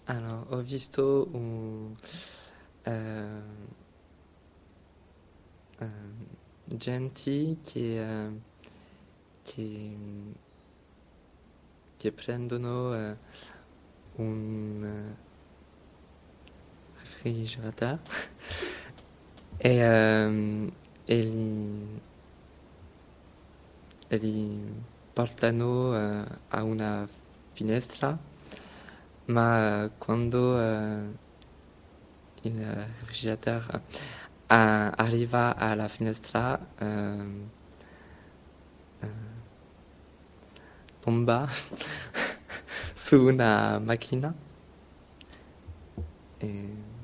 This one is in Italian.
Alors, ho visto gente che, che prendono un refrigeratore e, e li portano a una finestra, ma quando il refrigeratore arriva alla finestra, tomba su una macchina e